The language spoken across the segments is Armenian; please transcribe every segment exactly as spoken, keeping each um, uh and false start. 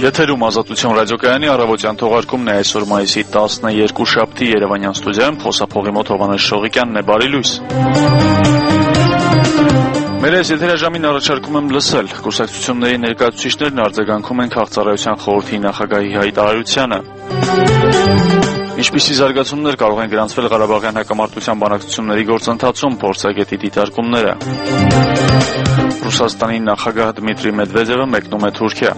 Եթերում Ազատություն ռադիոկայանի առավոտյան թողարկումն է այսօր մայիսի տասներկու շաբթի Երևանյան ստուդիայում խոսափողի մոտ Հովհաննես Շողիկյանն է, բարի լույս։ Մեր այս եթերաժամին առաջարկում եմ լսել կուսակցությունների ներկայացուցիչներն արձագանքում են Քաղաքծառայության խորհրդի նախագահի հայտարարությանը։ Ինչպիսի զարգացումներ կարող են գրանցվել Ղարաբաղյան հակամարտության բանակցությունների գործընթացում, փորձագետի դիտարկումները։ Ռուսաստանի նախագահ Դմիտրի Մեդվեդևը մեկնում է Թուրքիա։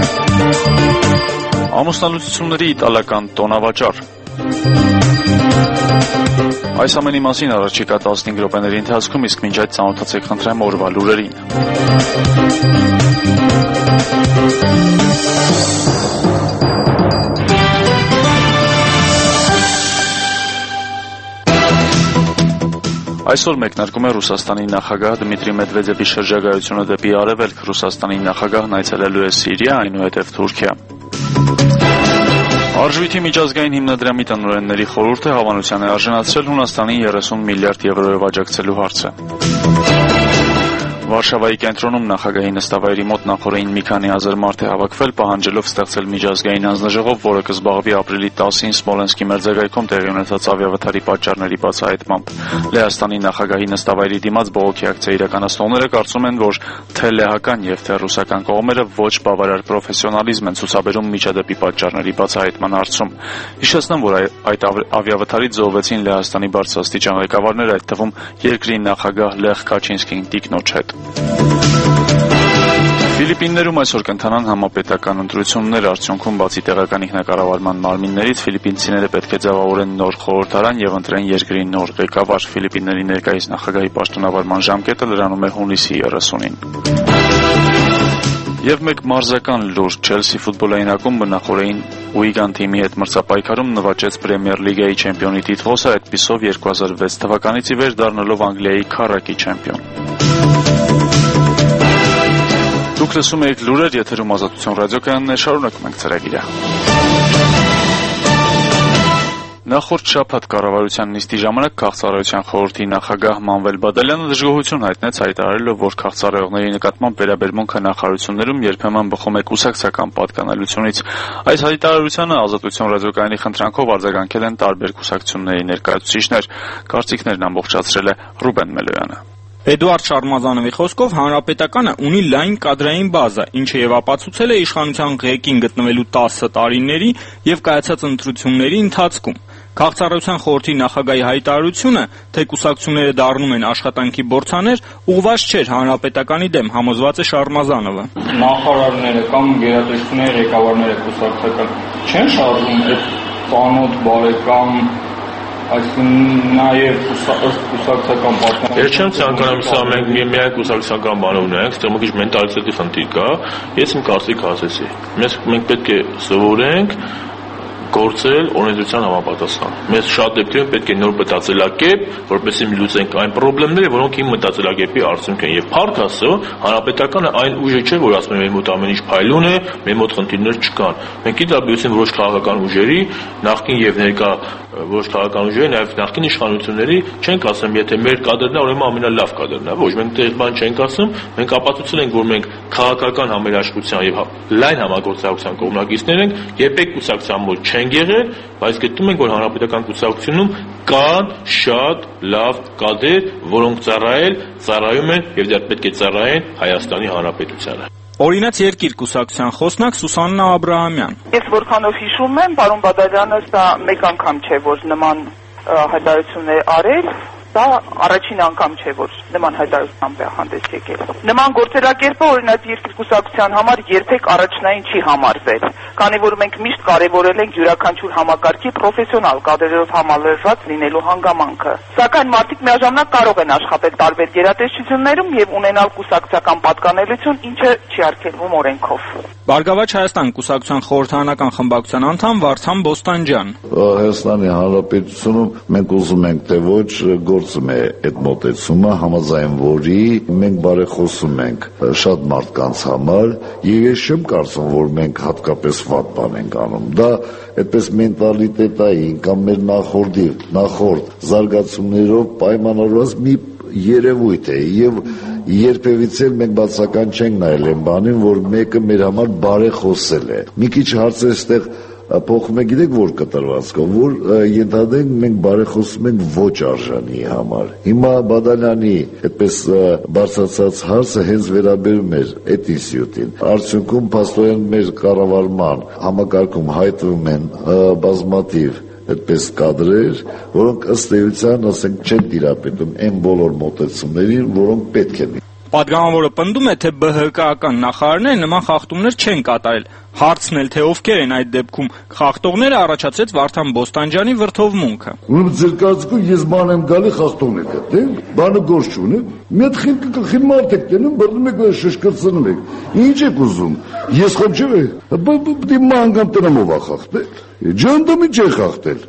Ամուսնալուծությունների իտալական տոնավաճառ։ Այս ամենի մասին առաջիկա տասնհինգ րոպեների ընթացքում, իսկ մինչ այդ ծանոթացեք խնդրեմ օրվա լուրերին։ Այսօր մեկնարկում է Ռուսաստանի նախագահ Դմիտրի Մեդվեդևի շրջագայությունը դեպի արևելք։ Ռուսաստանի նախագահն այցելելու է Սիրիա, այնուհետև Թուրքիա։ Արժույթի միջազգային հիմնադրամի տնօրենների խորհուրդը հավանության է արժանացրել Հունաստանին երեսուն միլիարդ եվրոյով աջակցելու հարցը։ Վարշավայի կենտրոնում նախագահի նստավայրի մոտ նախօրեին մի քանի հազար մարդ է հավաքվել, պահանջելով ստեղծել միջազգային հանձնաժողով, որը կզբաղվի ապրիլի տասին Սմոլենսկի մերձակայքում տեղի ունեցած ավիավթարի պատճառների բացահայտմամբ։ Լեհաստանի նախագահի նստավայրի դիմաց բողոքի ակցիա իրականացնողները կարծում են, որ թե լեհական եւ թե ռուսական կողմերը ոչ բավարար պրոֆեսիոնալիզմ են ցուցաբերում միջադեպի պատճառների բացահայտման հարցում։ Հիշեցնեմ, որ այդ ավիավթարից զոհվեցին Լեհաստանի բարձրաստիճան ղեկավարներ, այդ թվում երկրի նախագահ Լեխ Կաչինսկին տիկնոջ հետ։ Ֆիլիպիններում այսօր կընթանան համապետական ընտրություններ, արդյունքում բացի տեղական ինքնակառավարման մարմիններից ֆիլիպինցիները պետք է ձևավորեն նոր խորհրդարան եւ ընտրեն երկրի նոր ղեկավար։ Ֆիլիպինների ներկայիս նախագահի պաշտոնավարման ժամկետը լրանում է հունիսի երեսունին։ Եվ մեկ մարզական լուր, Չելսի ֆուտբոլային ակումբը նախօրեին Ուիգան թիմի հետ մրցապայքարում նվաճեց Պրեմիեր լիգայի չեմպիոնի տիտղոսը, այդպիսով երկու հազար վեց թվականից ի վեր դառնալով Անգլիայի քառակի չեմպիոն։ Դուք լսում եք լուրեր, եթերում Ազատություն ռադիոկայանն է, շարունակում ենք ծրագիրը։ Նախորդ շաբաթ կառավարության նիստի ժամանակ Քաղաքծառայության խորհրդի նախագահ Մանվել Բադալյանը դժգոհություն հայտնեց, հայտարարելով, որ քաղաքծառայողների նկատմամբ վերաբերմունքը նախարարություններում երբեմն բխում է կուսակցական պատկանելությունից։ Այս հայտարարությանը Ազատություն ռադիոկայանի խնդրանքով արձագանքել են տարբեր կուսակցությունների ներկայացուցիչներ։ Կարծիքներն ամբողջացրել է Ռուբեն Մելոյանը։ Էդուարդ Շարմազանովի խոսքով Հանրապետականը ունի լայն կադրային բազա, ինչը եւ ապացուցել է իշխանության ղեկին գտնվելու տասը տարիների եւ կայացած ընտրությունների ընթացքում։ Քաղաքծառայության խորհրդի նախագահի հայտարարությունը, թե կուսակցությունները դառնում են աշխատանքի բորցաներ, ուղղված չէր Հանրապետականի դեմ, համոզված է Շարմազանովը։ Նախարարները կամ գերատեսչությունների ղեկավարները կուսակցական չեն շարժվում այդ ծանոթ բարեկամ այսինքն նաև կուսակցական պատկանել։ Ես չեմ ցանկանում սա մենք միայն կուսակցական բան ունենք, այստեղ մի քիչ մենտալիտետի խնդիր կա։ Ես իմ կարծիքը ասեցի։ Մենք մենք պետք է սովորենք գործել օրենսդրության համապատասխան։ Մեզ շատ դեպքերում պետք է նոր մտածելակերպ, որպեսզի լուծենք այն խնդիրները, որոնք իմ մտածելակերպի արդյունք են։ Եվ փառք Աստծո, Հանրապետականը այն ուժը չէ, որ ասում է մեր մոտ ամեն ինչ փայլուն է, մեր մոտ խնդիրներ չկան։ Մենք ի տարբերություն որոշ քաղաքական ուժերի, նախկին եւ ներկա որոշ քաղաքական ուժերի, նաեւ նախկին իշխանությունների, չենք ասում, եթե մեր կադրն է, ուրեմն ամենալավ կադրն է։ Ոչ, մենք դեռ բան չենք ասում, մենք ապացուցել ենք, որ մենք քաղաքական համերաշխության եւ լայն համագործակցության կողմնակիցներ ենք, երբեք կուսակցության մոտ չենք եղել, բայց գտնում ենք, որ հանրապետական կուսակցությունում կան շատ լավ կադրեր, որոնք ծառայել, ծառայում են եւ դեռ պետք է ծառայեն Հայաստանի Հանրապետությանը։ Օրինաց երկիր կուսակցության խոսնակ Սուսաննա Աբրահամյան։ Ես որքանով հիշում եմ, պարոն Բադալյանը սա մեկ անգամ չէ, որ նման հայտարարություններ արել, դա առաջին անգամ չէ, որ նման հայտարարությամբ է հանդես եկել։ Նման գործելակերպը օրինակ երկիր կուսակցության համար երբեք առաջնային չի համարվել, քանի որ մենք միշտ կարևորել ենք յուրաքանչյուր համակարգի պրոֆեսիոնալ կադրերով համալրված լինելու հանգամանքը։ Սակայն մարդիկ միաժամանակ կարող են աշխատել տարբեր գերատեսչություններում եւ ունենալ կուսակցական պատկանելություն, ինչը չի արգելվում օրենքով։ Բարգավաճ Հայաստան կուսակցության խորհրդարանական խմբակցության անդամ Վարդան Բոստանջյան։ Հայաստանի Հանրապետությունում մենք ուզում ենք թե ոչ գործում է այդ մոտեցումը, համաձայն որի մենք բարեխոսում ենք շատ մարդկանց համար եւ ես չեմ կարծում, որ մենք հատկապես վատ բան ենք անում։ Դա այդպես մենտալիտետային կամ մեր նախորդի նախորդ զարգացումներով պայմանավորված մի երևույթ է եւ երբևիցե մենք բացական չենք նայել այն բանին, որ մեկը մեր համար բարեխոսել է։ Մի քիչ հարցը այստեղ փոխում է, գիտեք որ կտրվածքով, որ ենթադրենք մենք բարեխոսում ենք ոչ արժանի համար։ Հիմա Բադալյանի այդպես բարձրացած հարցը հենց վերաբերում էր այդ ինստիտուտին։ Արդյունքում փաստորեն մեր կառավարման համակարգում հայտնվում են բազմաթիվ այդպես կադրեր, որոնք ըստ էության, ասենք, չեն տիրապետում այն բոլոր մոտեցումներին, որոնք պետք են։ Պատգամավորը պնդում է, թե бэ հը կա-ական նախարարները նման խախտումներ չեն կատարել։ Հարցն էլ թե ովքեր են այդ դեպքում խախտողները, առաջացրեց Վարդան Բոստանջյանի վրդովմունքը։ Ուրեմն ձեր կարծիքով ես բան եմ գալի խախտողներ գտեմ, բանը գործ չունի։ Մի հատ խիլ խիլ մարդ եք տենում, բռնում եք շշկրծնում եք։ Ինչ եք ուզում։ Ես խոմ չէ։ Բա ման տնամով ա խախտել։ Ջանդամի չէ խախտել։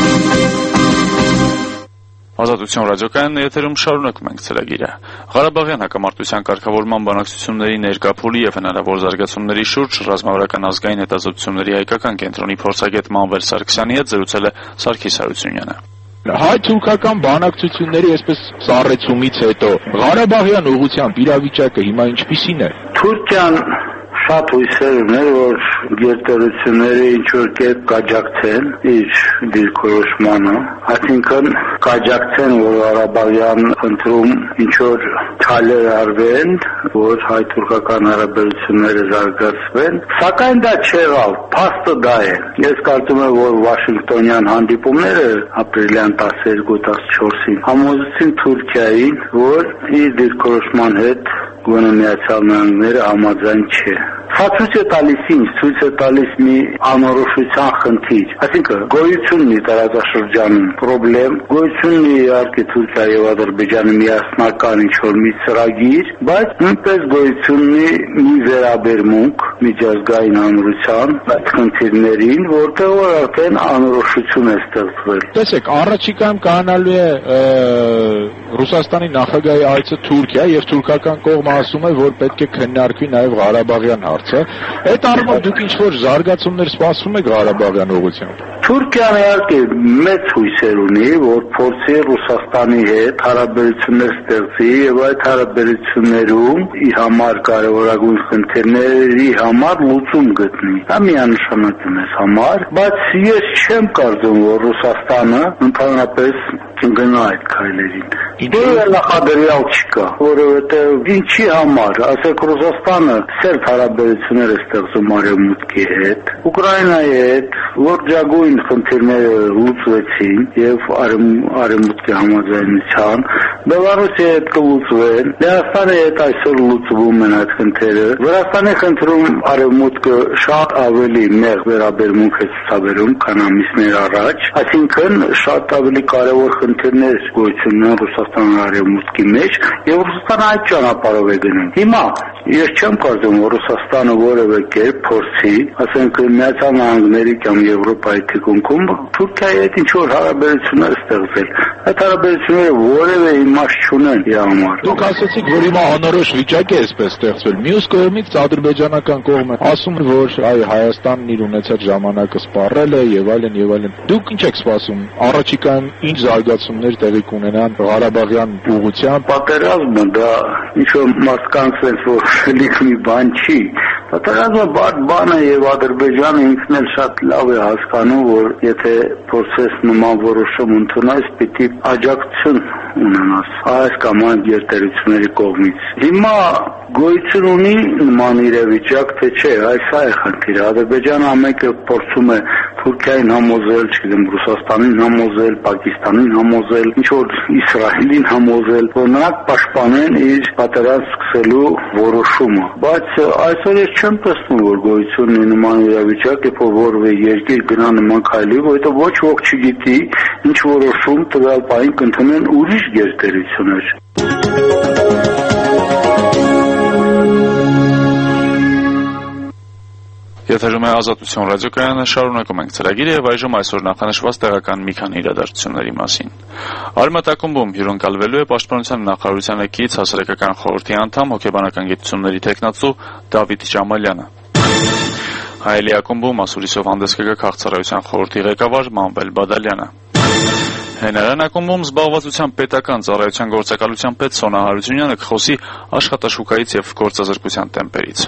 Ազատություն ռադիոկայանն եթերում շարունակում ենք ծրագիրը։ Ղարաբաղյան հակամարտության կարգավորման բանակցությունների ներկա փուլի եւ հնարավոր զարգացումների շուրջ ռազմավարական ազգային հետազոտությունների հայկական կենտրոնի փորձագետ Մանվել Սարգսյանի հետ զրուցել է Սարգիս Հարությունյանը։ Հայ-թուրքական բանակցությունների այսպես ծառեցումից հետո Ղարաբաղյան ուղղությամբ իրավիճակը հիմա ինչպիսին է։ Թուրքիան շատ հույսեր ուներ, որ գերտերությունները ինչ-որ կերպ կաջակցեն իր դիրքորոշմանը, այսինքն կաջակցեն, որ Ղարաբաղյան ընտրում ինչ-որ քայլեր արվեն, որ հայ-թուրքական հարաբերությունները զարգացվեն, սակայն դա չեղավ, փաստը դա է։ Ես կարծում եմ, որ Վաշինգտոնյան հանդիպումները ապրիլյան տասներկու տասնչորսին համոզեցին Թուրքիային, որ իր դիրքորոշման հետ գոնե Միացյալ Նահանգները համաձայն չէ։ Սա ցույց է տալիս ինչ, ցույց է տալիս մի անորոշության խնդիր, այսինքն գոյություն ունի տարածաշրջանում խնդրեմ, գոյություն ունի իհարկե Թուրքիայի եւ Ադրբեջանի միասնական ինչ-որ մի ծրագիր, բայց նույնպես գոյություն ունի մի վերաբերմունք միջազգային հանրության այդ խնդիրներին, որտեղ որ արդեն անորոշություն է ստեղծվել։ Տեսեք, առաջիկայում կանալու է Ռուսաստանի նախագահի այցը Թուրքիա եւ թուրքական կողմը ասում է, որ պետք է քննարկվի նաեւ Ղարաբաղյան հարցը։ Այդ առումով դուք ինչ-որ զարգացումներ սպասում եք Ղարաբաղյան ուղղությամբ։ Թուրքիան իհարկե մեծ հույսեր ունի, որ փորձի Ռուսաստանի հետ հարաբերություններ ստեղծի եւ այդ հարաբերություններում իր համար կարևորագույն խնդիրների համար լուծում գտնի։ Դա միանշանակ է մեզ համար, բայց ես չեմ կարծում, որ Ռուսաստանը ընդհանրապես գնա այդ քայլերին։ Որևէ նախադրյալ չկա, որովհետև ինչի համար, ասեք Ռուսաստանը սերտ հարաբերություններ է ստեղծում Արևմուտքի հետ, Ուկրաինայի հետ, ողջագույն խնդիրները լուծվեցին եւ Արևմուտքի համաձայնության, Բելարուսի հետ կլուծվեն, Լեհաստանի հետ այսօր լուծվում են այդ խնդիրը, Վրաստանի խնդրում Արևմուտքը շատ ավելի մեղ վերաբերմունք է ցուցաբերում, քան ամիսներ առաջ, այսինքն շատ ավելի կարևոր խնդիրներ գոյություն ունեն Ռուսաստանի Արևմուտքի մեջ եւ Ռուսաստանը այդ ճանապարհով է գնում։ Հիմա ես չեմ կարծում, որ Ռուսաստանը որևէ կերպ փորձի, ասենք Միացյալ Նահանգների կամ Եվրոպայի թիկունքում Թուրքիայի հետ ինչ-որ հարաբերություններ ստեղծել։ Այդ հարաբերությունները որևէ իմաստ չունեն իր համար։ Դուք ասացիք, որ հիմա անորոշ վիճակ է այսպես ստեղծվել։ Մյուս կողմից ադրբեջանական կողմը ասում է, որ այ Հայաստանն իր ունեցած ժամանակը սպառել է եւ այլն եւ այլն։ Դուք ինչ եք սպասում։ Առաջիկայում ինչ զարգացումներ տեղի կունենան Ղարաբաղյան ուղղությամբ։ Պատերազմը դա ինչ-որ մարդկանց sense որ լիք մի բան չի։ Պատերազմը բարդ բան է եւ Ադրբեջանը ինքն էլ շատ լավ է հասկանում, որ եթե փորձես նման որոշում ընդունես, պիտի աջակցություն ունենաս այս կամ այն գերտերությունների կողմից։ Հիմա գոյություն ունի նման իրավիճակ, թե չէ, այս է խնդիրը։ Ադրբեջանը ամենքը փորձում է Թուրքիային համոզել, չգիտեմ, Ռուսաստանին համոզել, Պակիստանին համոզել, ինչ որ Իսրայելին համոզել, որ նրանք պաշտպանեն իր պատերազմ սկսելու որոշումը։ Բայց այսօր ես չեմ տեսնում, որ գոյություն ունի նման իրավիճակ, երբ որևէ երկիր գնա նման քայլի, որովհետև ոչ ոք չգիտի ինչ որոշում տվյալ պահին կընդունեն ուրիշ գերտերություններ։ Եթերում է Ազատություն ռադիոկայանը, շարունակում ենք ծրագիրը եւ այժմ այսօր նախանշված տեղական մի քանի իրադարձությունների մասին։ Արմատակումբում հյուրընկալվելու է Պաշտպանության նախարարության եկից հասարակական խորհրդի անդամ հոգեբանական գիտությունների թեկնածու Դավիթ Ջամալյանը։ Հայելի ակումբում ասուլիսով հանդես կգա քաղաքացիական խորհրդի ղեկավար Մանվել Բադալյանը։ Հենարան ակումբում զբաղվածության պետական ծառայության գործակալության պետ Սոնա Հարությունյանը կխոսի աշխատաշուկայից եւ գործազրկության տեմպերից։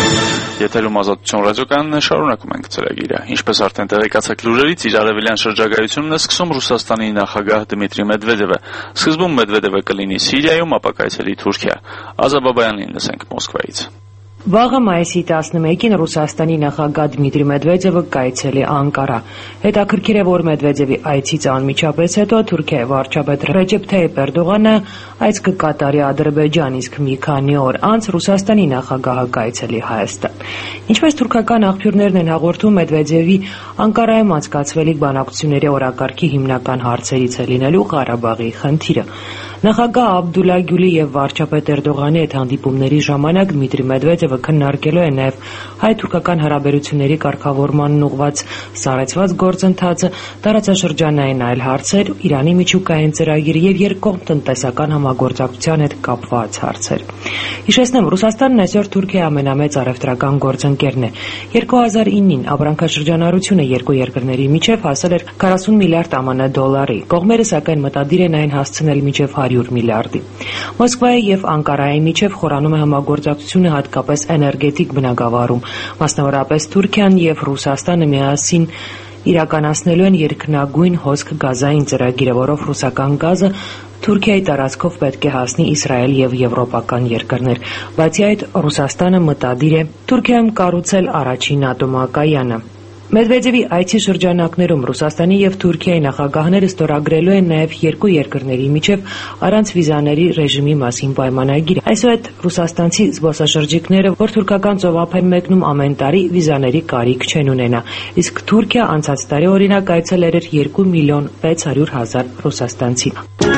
Եթերում Ազատություն ռադիոկայանն է, շարունակում ենք ծրագիրը։ Ինչպես արդեն տեղեկացաք լուրերից, իր արևելյան շրջագայությունն է սկսում Ռուսաստանի նախագահ Դմիտրի Մեդվեդևը։ Սկզբում Մեդվեդևը կլինի Սիրիայում, ապա կայցելի Թուրքիա։ Ազաբաբայանին լսենք Մոսկվայից։ Վաղը մայիսի տասնմեկին Ռուսաստանի նախագահ Դմիտրի Մեդվեդևը կայցելի Անկարա։ Հետաքրքիր է, որ Մեդվեդևի այցից անմիջապես հետո Թուրքիայի վարչապետ Ռեջեփ Թայիփ Էրդողանը այց կկատարի Ադրբեջան, իսկ մի քանի օր անց Ռուսաստանի նախագահը կայցելի Հայաստան։ Ինչպես թուրքական աղբյուրներն են հաղորդում, Մեդվեդևի Անկարայում անցկացվելիք բանակցությունների օրակարգի հիմնական հարցերից է լինելու Ղարաբաղի խնդիրը։ Նախագահ Աբդուլլա Գյուլի եւ վարչապետ Էրդողանի հետ հանդիպումների ժամանակ Դմիտրի Մեդվեդևը քննարկելու է նաեւ հայ-թուրքական հարաբերությունների կարգավորմանն ուղղված սառեցված գործընթացը, տարածաշրջանային այլ հարցեր, Իրանի միջուկային ծրագիր եւ երկկողմ տնտեսական համագործակցության հետ կապված հարցեր։ Հիշեցնեմ, Ռուսաստանն այսօր Թուրքիայի ամենամեծ առևտրական գործընկերն է։ երկու հազար իննին ապրանքաշրջանառությունը երկու երկրների միջև հասել էր քառասուն միլիարդ ԱՄՆ դոլարի։ Կողմերը սակայն մտադիր են այն հասցնել մինչև հարյուր միլիարդի։ Մոսկվայի եւ Անկարայի միջև խորանում է համագործակցությունը հատկապես էներգետիկ բնագավառում, մասնավորապես Թուրքիան եւ Ռուսաստանը միասին իրականացնելու են երկնագույն հոսք գազային ծրագիրը, որով ռուսական գազը Թուրքիայի տարածքով պետք է հասնի Իսրայել եւ եվրոպական երկրներ։ Բացի այդ, Ռուսաստանը մտադիր է Թուրքիայում կառուցել առաջին ատոմակայանը։ Մեդվեդևի այցի շրջանակներում Ռուսաստանի եւ Թուրքիայի նախագահները ստորագրելու են նաեւ երկու երկրների միջև առանց վիզաների ռեժիմի մասին պայմանագիր։ Այսուհետ ռուսաստանցի զբոսաշրջիկները, որ թուրքական ծովափ են մեկնում, ամեն տարի վիզաների կարիք չեն ունենա, իսկ Թուրքիա անցած տարի օրինակ այցելել էր երկու միլիոն վեց հարյուր հազար ռուսաստանցի։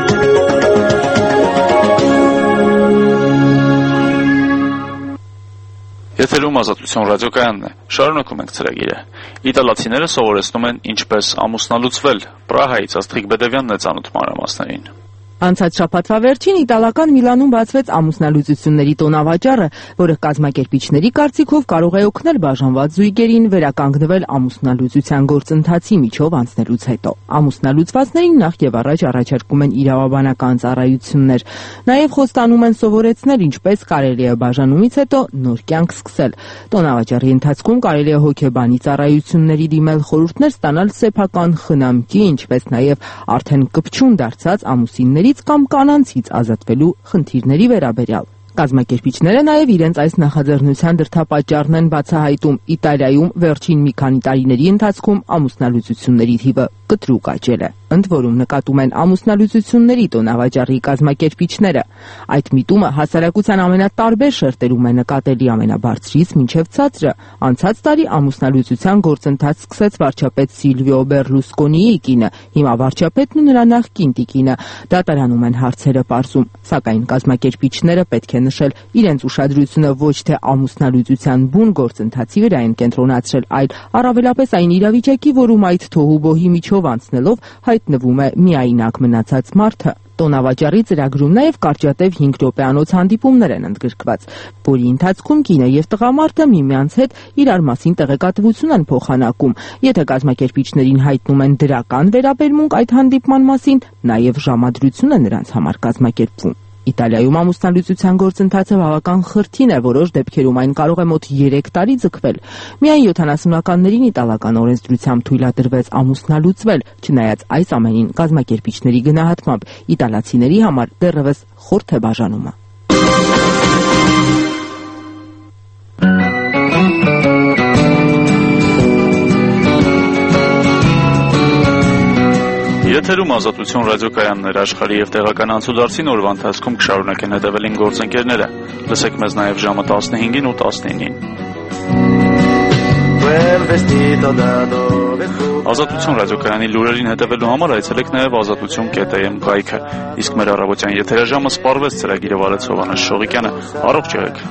Եթերում Ազատություն ռադիոկայանն է, շարունակում ենք ծրագիրը։ Իտալացիները սովորեցնում են ինչպես ամուսնալուծվել։ Պրահայից Աստղիկ Բեդևյանն է ծանոթ մանրամասներին։ Անցած շաբաթվա վերջին իտալական Միլանում բացվեց ամուսնալուծությունների տոնավաճառը, որը կազմակերպիչների կարծիքով կարող է օգնել բաժանված զույգերին վերականգնվել ամուսնալուծության գործընթացի միջով անցնելուց հետո։ Ամուսնալուծվածներին նախ եւ առաջ առաջարկում են իրավաբանական ծառայություններ, նաեւ խոստանում են սովորեցնել ինչպես կարելի է բաժանումից հետո նոր կյանք սկսել։ Տոնավաճառի ընթացքում կարելի է հոգեբանի ծառայությունների դիմել, խորհուրդներ ստանալ սեփական խնամքի, ինչպես նաեւ արդեն կպչուն դարձած ամուսինների կամ կանանցից ազատվելու խնդիրների վերաբերյալ։ Կազմակերպիչները նաև իրենց այս նախաձեռնության դրդապատճառն են բացահայտում։ Իտալիայում վերջին մի քանի տարիների ընթացքում ամուսնալուծությունների թիվը կտրուկ աճել է։ Ընդ որում նկատում են ամուսնալուծությունների տոնավաճառի կազմակերպիչները։ Այդ միտումը հասարակության ամենատարբեր շերտերում է նկատելի ամենաբարձրից մինչև ցածրը։ Անցած տարի ամուսնալուծության գործընթաց սկսեց վարչապետ Սիլվիո Բերլուսկոնիի կինը, հիմա վարչապետն ու նրա նախկին տիկինը։ Դատարանում են հարցերը պարզում, սակայն կազմակերպիչները պետք է նշել իրենց ուշադրությունը ոչ թե ամուսնալուծության բուն գործընթացի վրա են կենտրոնացրել, այլ առավելապես այն իրավիճակի, որում այդ թոհուբոհի միջով անցնելով հայտնվում է միայնակ մնացած մարդը։ Տոնավաճառի ծրագրում նաև կարճատև հինգ րոպեանոց հանդիպումներ են ընդգրկված, որի ընթացքում կինը եւ տղամարդը միմյանց հետ իրար մասին տեղեկատվություն են փոխանակում։ Եթե կազմակերպիչներին հայտնում են դրական վերաբերմունք այդ հանդիպման մասին, նաև ժամադրություն է նրանց համար կազմակերպվում։ Իտալիայում ամուսնալուծության գործընթացը բավական խրթին է, որոշ դեպքերում այն կարող է մոտ երեք տարի ձգվել։ Միայն յոթանասունականներին իտալական օրենսդրությամբ թույլատրվեց ամուսնալուծվել, չնայած այս ամենին կազմակերպիչների գնահատմամբ իտալացիների համար դեռևս խորթ է բաժանումը։ Եթերում Ազատություն ռադիոկայանն էր, աշխարհի եւ տեղական անցուդարձին օրվա ընթացքում կշարունակեն հետևելին գործընկերները։ Լսեք մեզ նաեւ ժամը տասնհինգին ու տասնինին։ Ազատություն ռադիոկայանի լուրերին հետևելու համար այցելեք նաեւ ազատություն կետ է էմ կայքը։ Իսկ մեր առավոտյան եթերաժամը սպառվեց, ծրագիրը վարեց Հովհաննես Շողիկյանը։ Առողջ եղեք,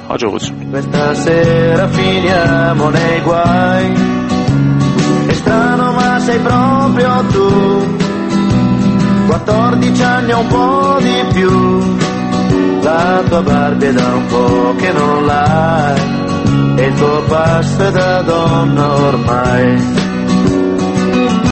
հաջողություն։ quattordici anni o un po' di più, la tua Barbie da un po' che non l'hai, e il tuo pasto è da donna ormai.